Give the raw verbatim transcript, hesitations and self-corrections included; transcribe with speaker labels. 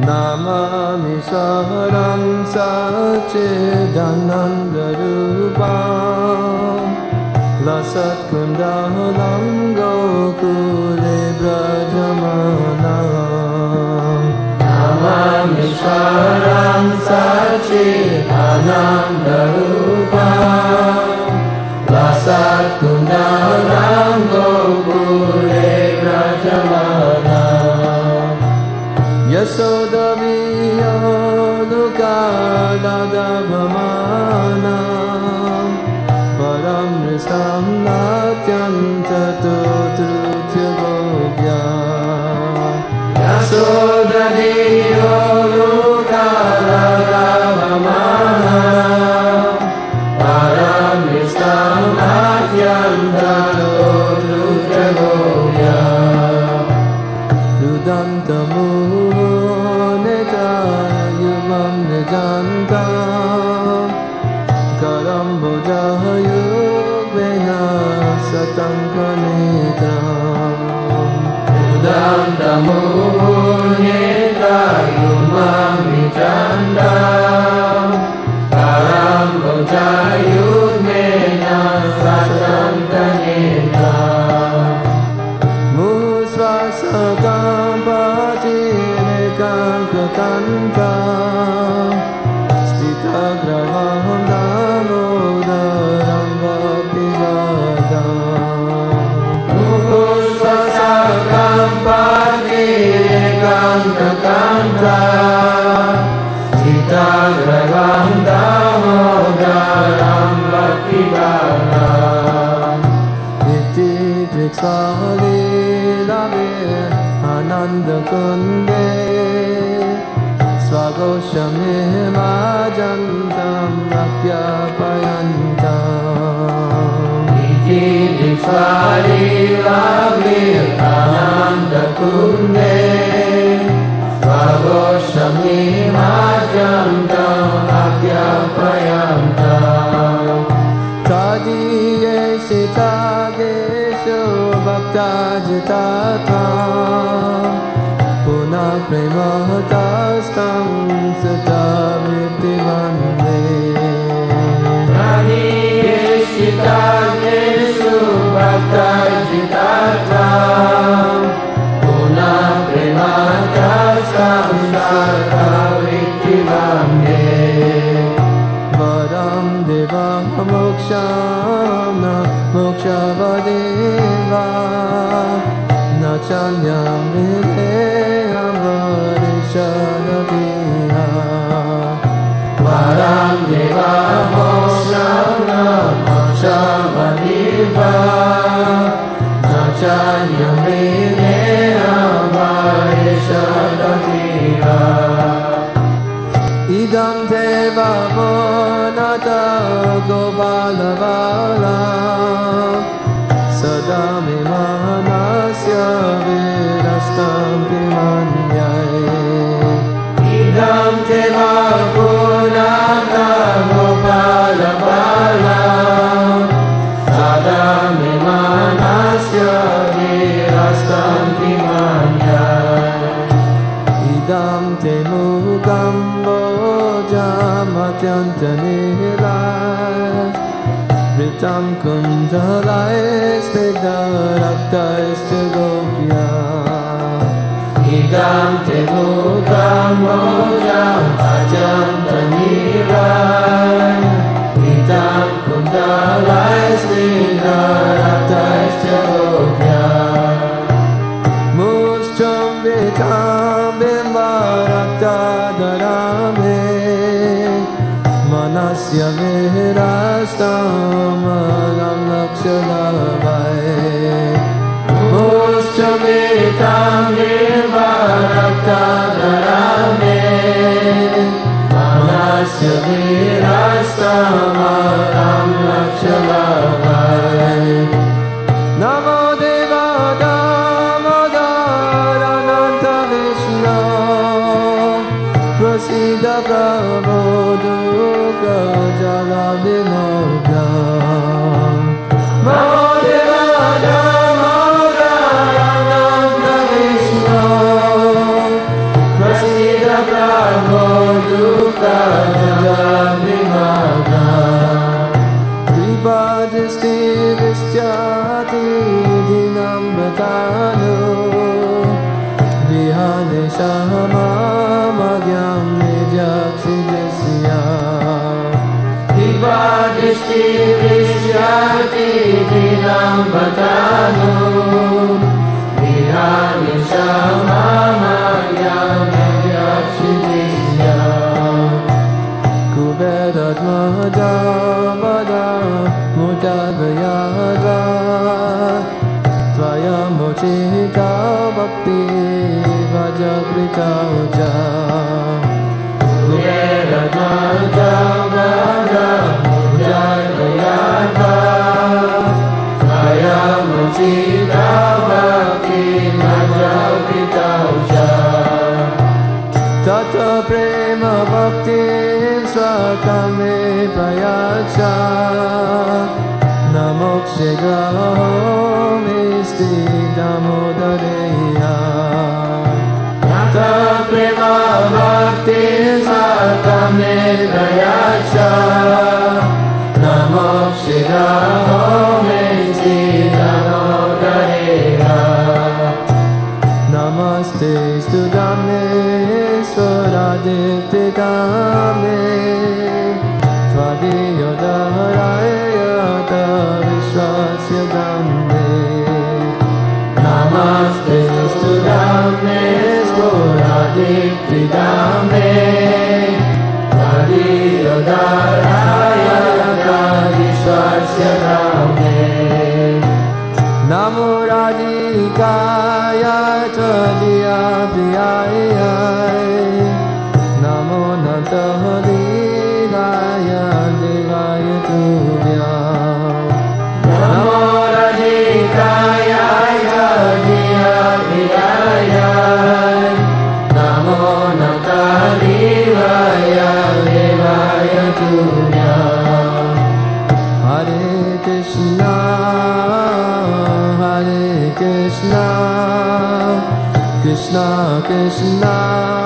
Speaker 1: Namami Saharam Satchidanandharupam Lasat Kundalam Gokule Brajamanam Namami Saharam Satchidanandharupam Lasat Kundalam Gokule Brajamanam Yasoda Viyaluka Dadavamanam Paramristam Natyam Tatotruthya Gopya Yasoda Viyaluka Dadavamanam Paramristam Natyam Tatotruthya Gopya Dudantamu Jantam Karam Bojayugvena Satam Kanetam Udantamu Neta Yumam Vichandam Karam Bojayugvena Satam Kanetam Musvasakam Patinekam Kakantam Graham Damodaram Bhaktivadam Musvasakam Patinekam Kakantam Sita Graham Damodaram Bhaktivadam Iti Driksali Lavir Ananda Kunde Swagoshame Majantam Rakyapayantam Iti Dikshari Lavir Ananda Kunde Swagoshame Majantam Rakyapayantam Tadiye Sitagesho Bhaktajitatvam Puna Premahatastam Sata Vidivande Nani Yeshitageshu Bhaktajitatvam Puna Premahatastam Sata Vidivande Varam Deva Mokshana Mokshavadeva Nachanyam Videyam Varishadaviha Varam Deva Mokshana Mokshavadeva Nachanyam Videyam Varishadaviha Idam Deva Monata Gopalavala Sadami Manasya Virastam Pimanyai Idam Deva Punata Gopalapala Sadami Manasya Virastam Pimanyai Idam Temukam Bojamatyantanirai Ritam Kundalai Snigdharaktai Stigopya Idam Temukam Mojam Ajantanirai Ritam Kundalai Snigdharaktai Stigopya Muscham Vitam Bimbaraktadarame Manasya Virastam Alam Lakshalavai Muschamitam Virvaraktadarame Manasya Virastam Alam Lakshalavai Namo Deva Damodara Ananta Vishnu Prasida Prabhu Dukkha Jala Vimoga Namo Deva Damodara Ananta Vishnu Prasida Prisyati Dinam Bhatano Vihane Shama Madhyam Nijaksi Desya Divadishti Prisyati Dinam Bhatano Vihane Shama Madhyam Nijaksi Desya Kuberat Mahada Bada Mudavayada Tvayam Mochita Bhakti Vajakrita Uja Kuberat Mahada Bada Mudavayada Tvayam Mochita Bhakti Vajakrita Uja Tata Prema Bhakti Swatame Payacha Namokshigraho Misti Damodareya Tata Prema Bhakti Swatame Payacha Namokshigraho Misti Damodareya Namaste Studame Swaradipti Dame Tvadiyodarayata Vishwasya Dame Namaste Studame Swaradipti Dame Tvadiyodarayata Vishwasya Dame Namo Radhikaya Tvadiya Priyaya Namo Nantahadivaya Devaya Tubhyam Namo Radhikaya Tvadiya Priyaya Namo Nantahadivaya Devaya Tubhyam Hare Krishna Hare Krishna Krishna Krishna